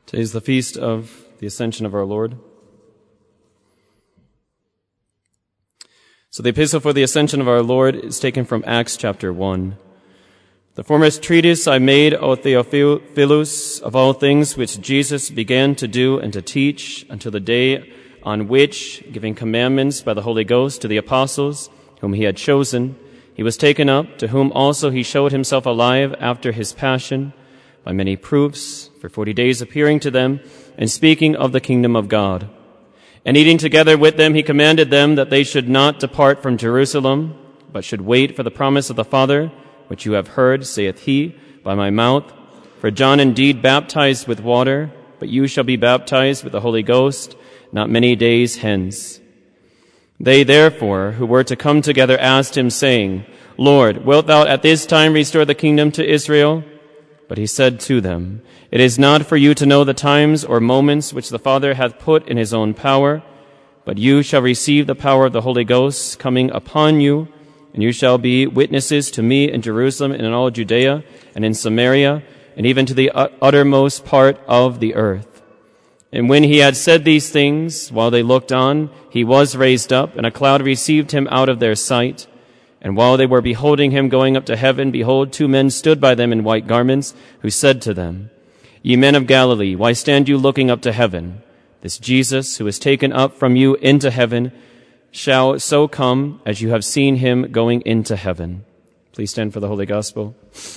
Today is the feast of the Ascension of our Lord. So the epistle for the Ascension of our Lord is taken from Acts chapter 1. The foremost treatise I made, O Theophilus, of all things which Jesus began to do and to teach until the day on which, giving commandments by the Holy Ghost to the apostles whom he had chosen, he was taken up, to whom also he showed himself alive after his passion, by many proofs, for 40 days appearing to them and speaking of the kingdom of God. And eating together with them, he commanded them that they should not depart from Jerusalem, but should wait for the promise of the Father, which you have heard, saith he, by my mouth. For John indeed baptized with water, but you shall be baptized with the Holy Ghost not many days hence. They therefore, who were to come together, asked him, saying, Lord, wilt thou at this time restore the kingdom to Israel? But he said to them, It is not for you to know the times or moments which the Father hath put in his own power, but you shall receive the power of the Holy Ghost coming upon you, and you shall be witnesses to me in Jerusalem and in all Judea and in Samaria, and even to the uttermost part of the earth. And when he had said these things, while they looked on, he was raised up, and a cloud received him out of their sight. And while they were beholding him going up to heaven, behold, 2 men stood by them in white garments, who said to them, Ye men of Galilee, why stand you looking up to heaven? This Jesus, who is taken up from you into heaven, shall so come as you have seen him going into heaven. Please stand for the Holy Gospel.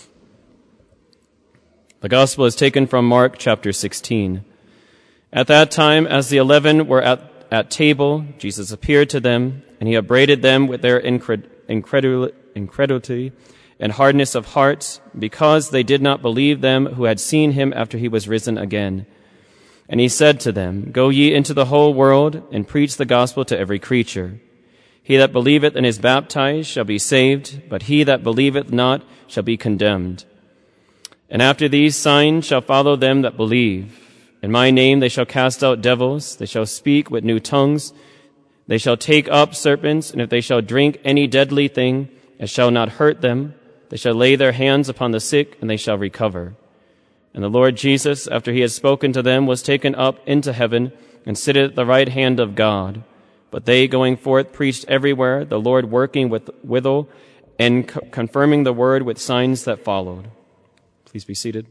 The Gospel is taken from Mark chapter 16. At that time, as the 11 were at table, Jesus appeared to them, and he upbraided them with their incredulity and hardness of heart, because they did not believe them who had seen him after he was risen again. And he said to them, Go ye into the whole world, and preach the gospel to every creature. He that believeth and is baptized shall be saved, but he that believeth not shall be condemned. And after these signs shall follow them that believe. In my name they shall cast out devils, they shall speak with new tongues, they shall take up serpents, and if they shall drink any deadly thing, it shall not hurt them. They shall lay their hands upon the sick, and they shall recover. And the Lord Jesus, after he had spoken to them, was taken up into heaven, and sitteth at the right hand of God. But they, going forth, preached everywhere, the Lord working withal, and confirming the word with signs that followed. Please be seated.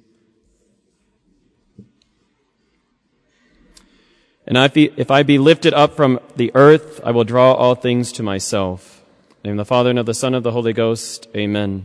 And if I be lifted up from the earth, I will draw all things to myself. In the name of the Father, and of the Son, and of the Holy Ghost. Amen.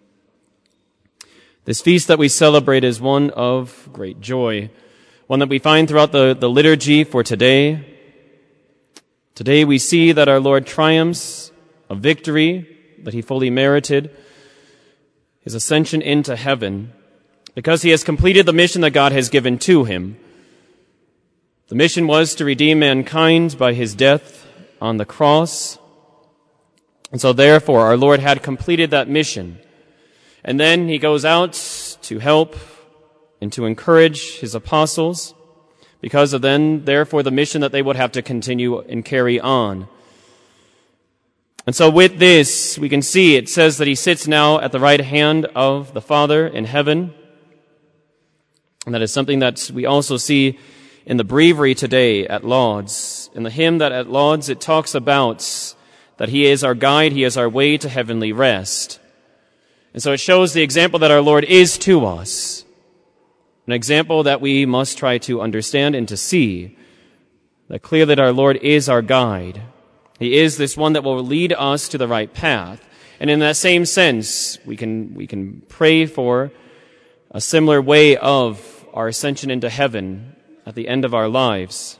This feast that we celebrate is one of great joy, one that we find throughout the liturgy for today. Today we see that our Lord triumphs, a victory that he fully merited, his ascension into heaven, because he has completed the mission that God has given to him. The mission was to redeem mankind by his death on the cross. And so therefore, our Lord had completed that mission. And then he goes out to help and to encourage his apostles, because of then, therefore, the mission that they would have to continue and carry on. And so with this, we can see it says that he sits now at the right hand of the Father in heaven. And that is something that we also see in the breviary today at Lauds. In the hymn that at Lauds it talks about that he is our guide, he is our way to heavenly rest. And so it shows the example that our Lord is to us. An example that we must try to understand and to see. That clearly that our Lord is our guide. He is this one that will lead us to the right path. And in that same sense, we can pray for a similar way of our ascension into heaven at the end of our lives.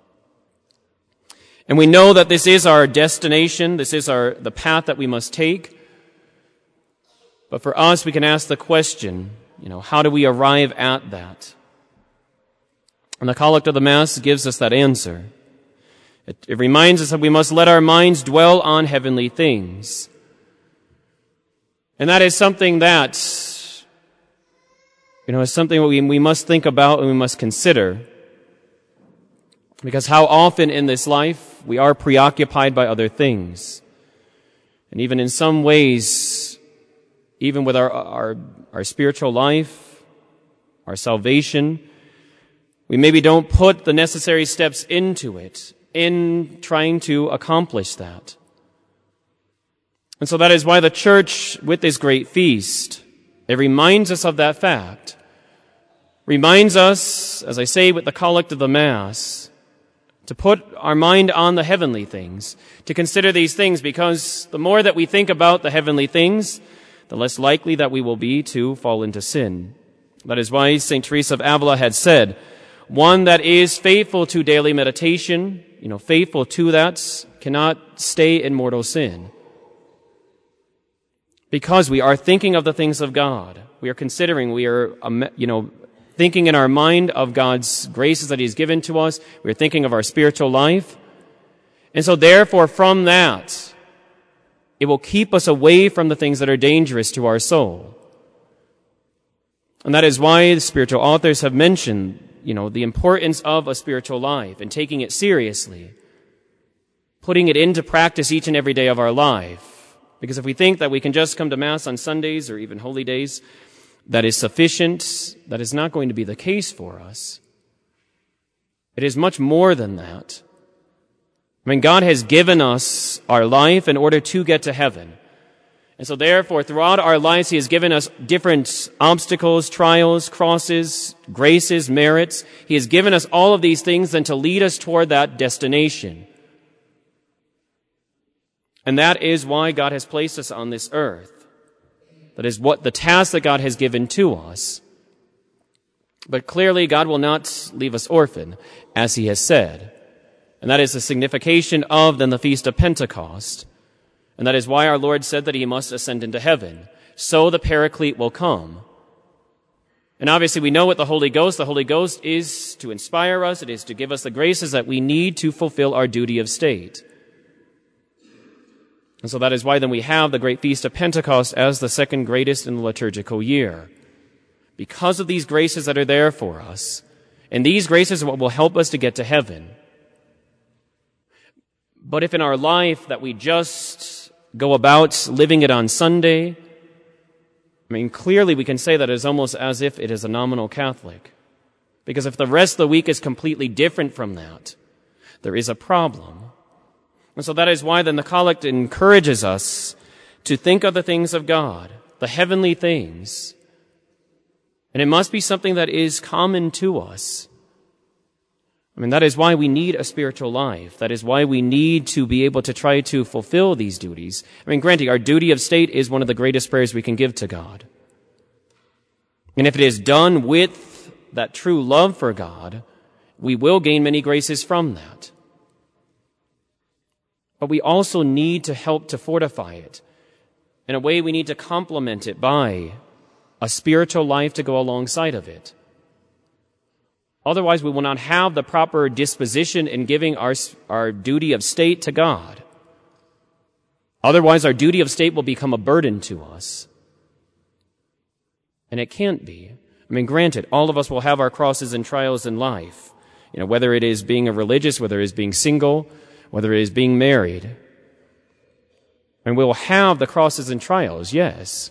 And we know that this is our destination, this is the path that we must take. But for us, we can ask the question, how do we arrive at that? And the Collect of the Mass gives us that answer. It reminds us that we must let our minds dwell on heavenly things. And that is something that, is something we must think about and we must consider. Because how often in this life we are preoccupied by other things. And even in some ways, even with our spiritual life, our salvation, we maybe don't put the necessary steps into it in trying to accomplish that. And so that is why the church, with this great feast, it reminds us of that fact. Reminds us, as I say, with the collect of the Mass, to put our mind on the heavenly things, to consider these things, because the more that we think about the heavenly things, the less likely that we will be to fall into sin. That is why St. Teresa of Avila had said, one that is faithful to daily meditation, faithful to that, cannot stay in mortal sin. Because we are thinking of the things of God. We are considering, we are, thinking in our mind of God's graces that He's given to us. We're thinking of our spiritual life. And so therefore, from that, it will keep us away from the things that are dangerous to our soul. And that is why the spiritual authors have mentioned, the importance of a spiritual life and taking it seriously, putting it into practice each and every day of our life. Because if we think that we can just come to Mass on Sundays or even holy days, that is sufficient, that is not going to be the case for us. It is much more than that. God has given us our life in order to get to heaven. And so therefore, throughout our lives, He has given us different obstacles, trials, crosses, graces, merits. He has given us all of these things then to lead us toward that destination. And that is why God has placed us on this earth. That is what the task that God has given to us. But clearly, God will not leave us orphan, as He has said. And that is the signification of then the Feast of Pentecost. And that is why our Lord said that He must ascend into heaven. So the Paraclete will come. And obviously we know what the Holy Ghost is to inspire us. It is to give us the graces that we need to fulfill our duty of state. And so that is why then we have the great Feast of Pentecost as the second greatest in the liturgical year. Because of these graces that are there for us. And these graces are what will help us to get to heaven. But if in our life that we just go about living it on Sunday, clearly we can say that it is almost as if it is a nominal Catholic. Because if the rest of the week is completely different from that, there is a problem. And so that is why then the collect encourages us to think of the things of God, the heavenly things. And it must be something that is common to us. That is why we need a spiritual life. That is why we need to be able to try to fulfill these duties. Granted, our duty of state is one of the greatest prayers we can give to God. And if it is done with that true love for God, we will gain many graces from that. But we also need to help to fortify it. In a way, we need to complement it by a spiritual life to go alongside of it. Otherwise, we will not have the proper disposition in giving our duty of state to God. Otherwise, our duty of state will become a burden to us. And it can't be. Granted, all of us will have our crosses and trials in life. Whether it is being a religious, whether it is being single, whether it is being married. And we will have the crosses and trials, yes.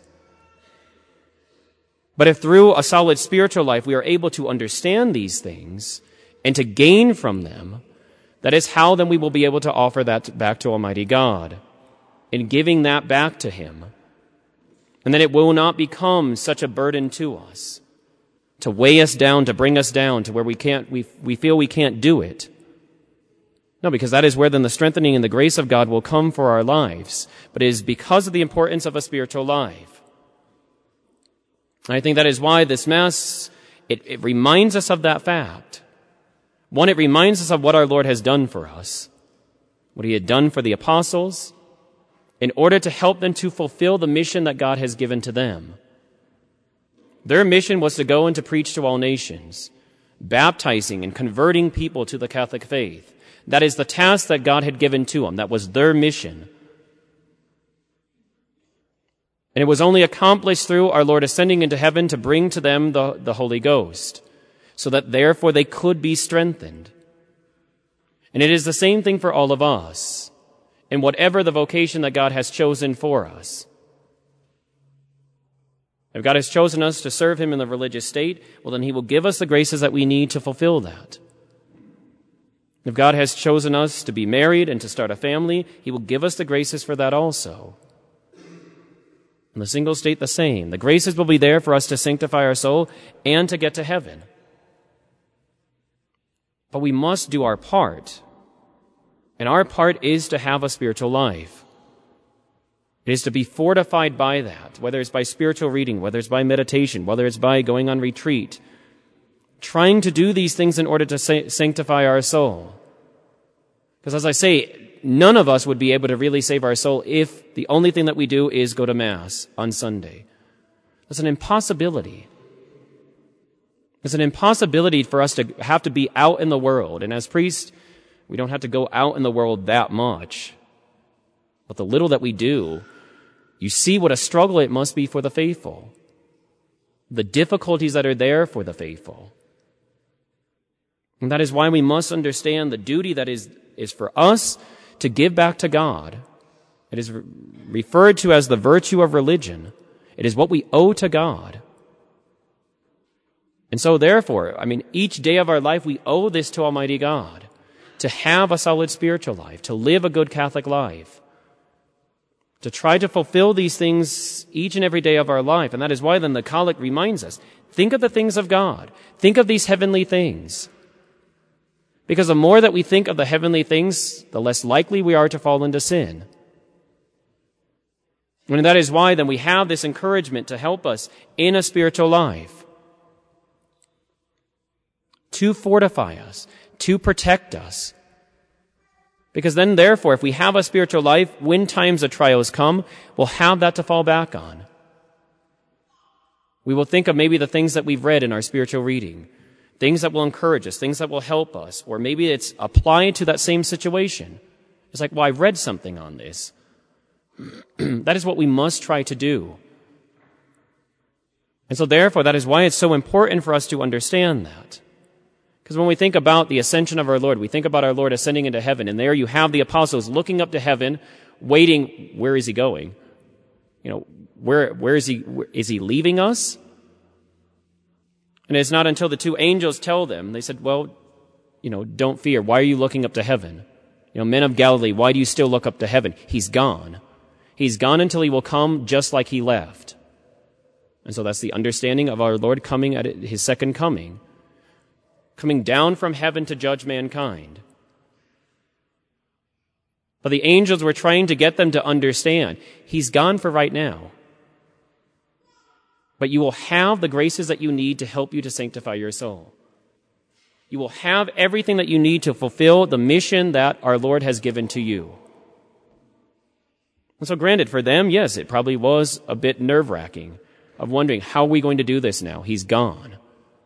But if through a solid spiritual life we are able to understand these things and to gain from them, that is how then we will be able to offer that back to Almighty God, in giving that back to Him. And then it will not become such a burden to us, to weigh us down, to bring us down to where we feel we can't do it. No, because that is where then the strengthening and the grace of God will come for our lives. But it is because of the importance of a spiritual life. And I think that is why this Mass, it reminds us of that fact. One, it reminds us of what our Lord has done for us, what He had done for the apostles, in order to help them to fulfill the mission that God has given to them. Their mission was to go and to preach to all nations, baptizing and converting people to the Catholic faith. That is the task that God had given to them. That was their mission. And it was only accomplished through our Lord ascending into heaven to bring to them the Holy Ghost, so that therefore they could be strengthened. And it is the same thing for all of us, in whatever the vocation that God has chosen for us. If God has chosen us to serve him in the religious state, well, then he will give us the graces that we need to fulfill that. If God has chosen us to be married and to start a family, he will give us the graces for that also. In the single state, the same. The graces will be there for us to sanctify our soul and to get to heaven. But we must do our part. And our part is to have a spiritual life. It is to be fortified by that, whether it's by spiritual reading, whether it's by meditation, whether it's by going on retreat, trying to do these things in order to sanctify our soul. Because as I say, none of us would be able to really save our soul if the only thing that we do is go to Mass on Sunday. That's an impossibility. It's an impossibility for us to have to be out in the world. And as priests, we don't have to go out in the world that much. But the little that we do, you see what a struggle it must be for the faithful. The difficulties that are there for the faithful. And that is why we must understand the duty that is for us to give back to God. It is referred to as the virtue of religion. It is what we owe to God. And so therefore, each day of our life, we owe this to Almighty God, to have a solid spiritual life, to live a good Catholic life, to try to fulfill these things each and every day of our life. And that is why then the Collect reminds us, think of the things of God. Think of these heavenly things. Because the more that we think of the heavenly things, the less likely we are to fall into sin. And that is why then we have this encouragement to help us in a spiritual life, to fortify us, to protect us. Because then, therefore, if we have a spiritual life, when times of trials come, we'll have that to fall back on. We will think of maybe the things that we've read in our spiritual reading, things that will encourage us, things that will help us, or maybe it's applied to that same situation. It's like, well, I read something on this. That is what we must try to do. And so, therefore, that is why it's so important for us to understand that. Because when we think about the ascension of our Lord, we think about our Lord ascending into heaven, and there you have the apostles looking up to heaven, waiting, where is he going? Where is he? Is he leaving us? And it's not until the two angels tell them, they said, well, don't fear. Why are you looking up to heaven? Men of Galilee, why do you still look up to heaven? He's gone. He's gone until he will come just like he left. And so that's the understanding of our Lord coming at his second coming down from heaven to judge mankind. But the angels were trying to get them to understand, he's gone for right now. But you will have the graces that you need to help you to sanctify your soul. You will have everything that you need to fulfill the mission that our Lord has given to you. And so granted, for them, yes, it probably was a bit nerve-wracking of wondering, how are we going to do this now? He's gone.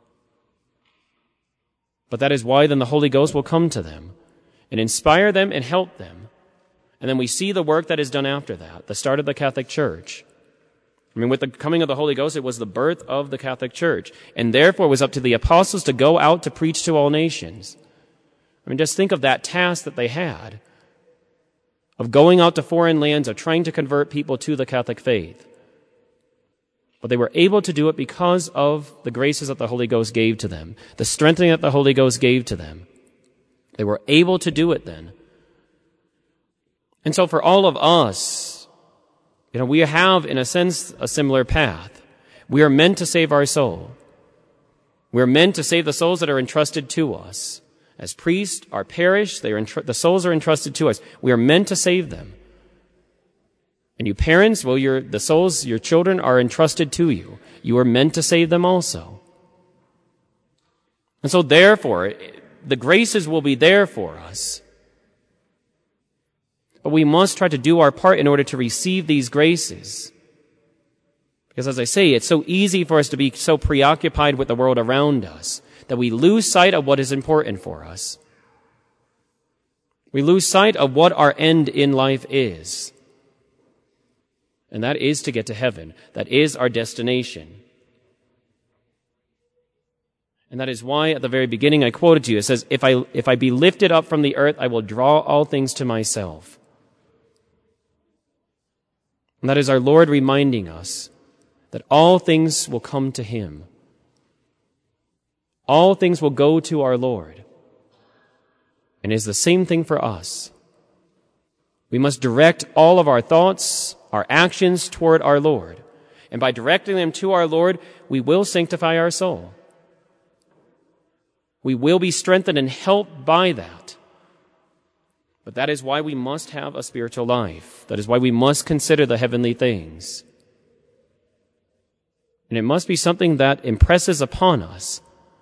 But that is why then the Holy Ghost will come to them and inspire them and help them. And then we see the work that is done after that, the start of the Catholic Church. With the coming of the Holy Ghost, it was the birth of the Catholic Church. And therefore it was up to the apostles to go out to preach to all nations. Just think of that task that they had of going out to foreign lands, of trying to convert people to the Catholic faith. But they were able to do it because of the graces that the Holy Ghost gave to them, the strengthening that the Holy Ghost gave to them. They were able to do it then. And so for all of us, we have, in a sense, a similar path. We are meant to save our soul. We are meant to save the souls that are entrusted to us. As priests, our parish, the souls are entrusted to us. We are meant to save them. And you parents, well, the souls, your children are entrusted to you. You are meant to save them also. And so therefore, the graces will be there for us. But we must try to do our part in order to receive these graces. Because as I say, it's so easy for us to be so preoccupied with the world around us that we lose sight of what is important for us. We lose sight of what our end in life is. And that is to get to heaven. That is our destination. And that is why at the very beginning I quoted to you. It says, if I be lifted up from the earth, I will draw all things to myself. And that is our Lord reminding us that all things will come to him. All things will go to our Lord. And it is the same thing for us. We must direct all of our thoughts, our actions toward our Lord. And by directing them to our Lord, we will sanctify our soul. We will be strengthened and helped by that. But that is why we must have a spiritual life. That is why we must consider the heavenly things. And it must be something that impresses upon us.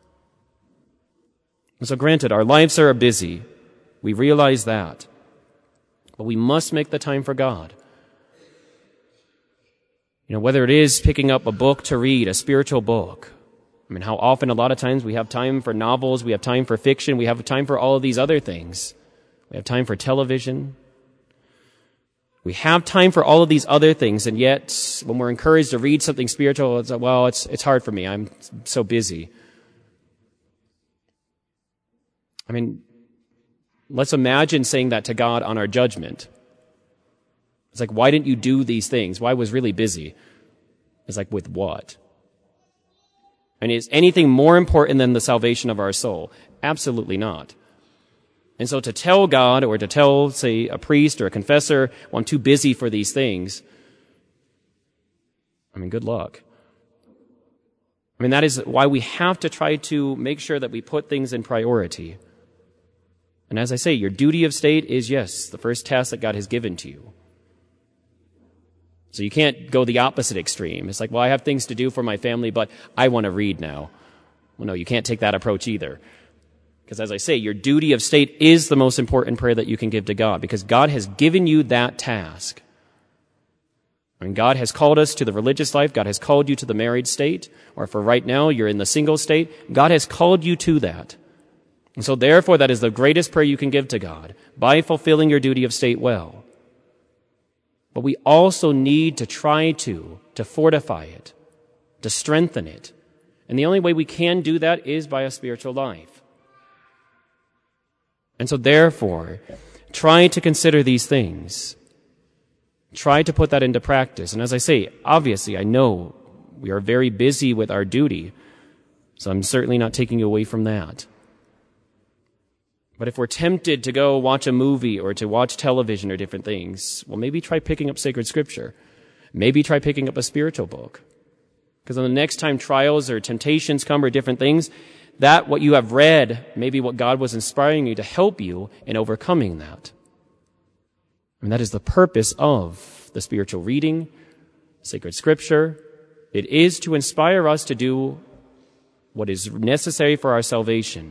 And so granted, our lives are busy. We realize that. But we must make the time for God. Whether it is picking up a book to read, a spiritual book. How often, a lot of times, we have time for novels, we have time for fiction, we have time for all of these other things. We have time for television. We have time for all of these other things, and yet, when we're encouraged to read something spiritual, it's hard for me. I'm so busy. Let's imagine saying that to God on our judgment. It's like, why didn't you do these things? Well, I was really busy. It's like, with what? And is anything more important than the salvation of our soul? Absolutely not. And so to tell God, or to tell, say, a priest or a confessor, well, I'm too busy for these things, good luck. That is why we have to try to make sure that we put things in priority. And as I say, your duty of state is, yes, the first task that God has given to you. So you can't go the opposite extreme. It's like, well, I have things to do for my family, but I want to read now. Well, no, you can't take that approach either. Because as I say, your duty of state is the most important prayer that you can give to God, because God has given you that task. God has called us to the religious life. God has called you to the married state, or for right now, you're in the single state. God has called you to that. And so therefore, that is the greatest prayer you can give to God, by fulfilling your duty of state well. But we also need to try to fortify it, to strengthen it. And the only way we can do that is by a spiritual life. And so therefore, try to consider these things. Try to put that into practice. And as I say, obviously, I know we are very busy with our duty, so I'm certainly not taking you away from that. But if we're tempted to go watch a movie or to watch television or different things, well, maybe try picking up sacred scripture. Maybe try picking up a spiritual book. Because on the next time trials or temptations come or different things, that what you have read, maybe what God was inspiring you to help you in overcoming that. And that is the purpose of the spiritual reading, sacred scripture. It is to inspire us to do what is necessary for our salvation.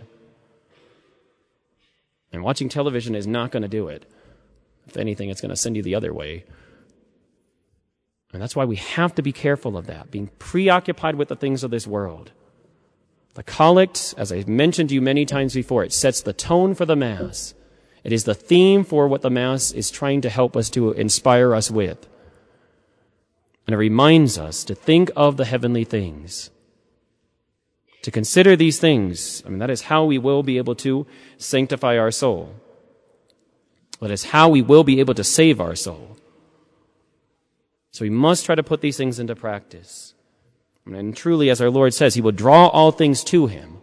And watching television is not going to do it. If anything, it's going to send you the other way. And that's why we have to be careful of that, being preoccupied with the things of this world. The collect, as I've mentioned to you many times before, it sets the tone for the Mass. It is the theme for what the Mass is trying to help us to inspire us with. And it reminds us to think of the heavenly things. To consider these things, that is how we will be able to sanctify our soul. That is how we will be able to save our soul. So we must try to put these things into practice. And truly, as our Lord says, He will draw all things to Him.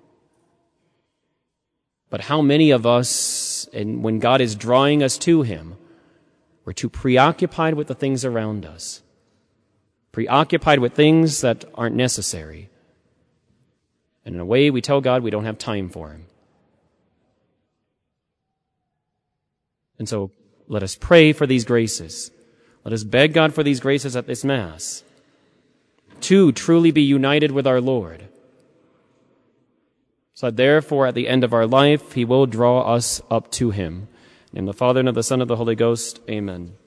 But how many of us, and when God is drawing us to Him, we're too preoccupied with the things around us. Preoccupied with things that aren't necessary. And in a way, we tell God we don't have time for Him. And so, let us pray for these graces. Let us beg God for these graces at this Mass. To truly be united with our Lord. So that therefore, at the end of our life, He will draw us up to Him. In the name of the Father, and of the Son, and of the Holy Ghost. Amen.